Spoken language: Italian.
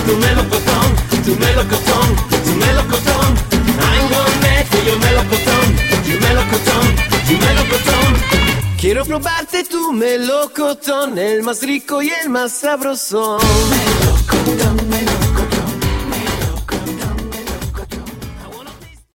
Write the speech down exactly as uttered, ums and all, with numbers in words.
tu melocotón, tu melocotón, tu melocotón. I'm gonna make for your melocotón, tu melocotón, tu melocotón. Quiero probarte tu melocotón, el más rico y el más sabrosón. Melocotón, melocotón.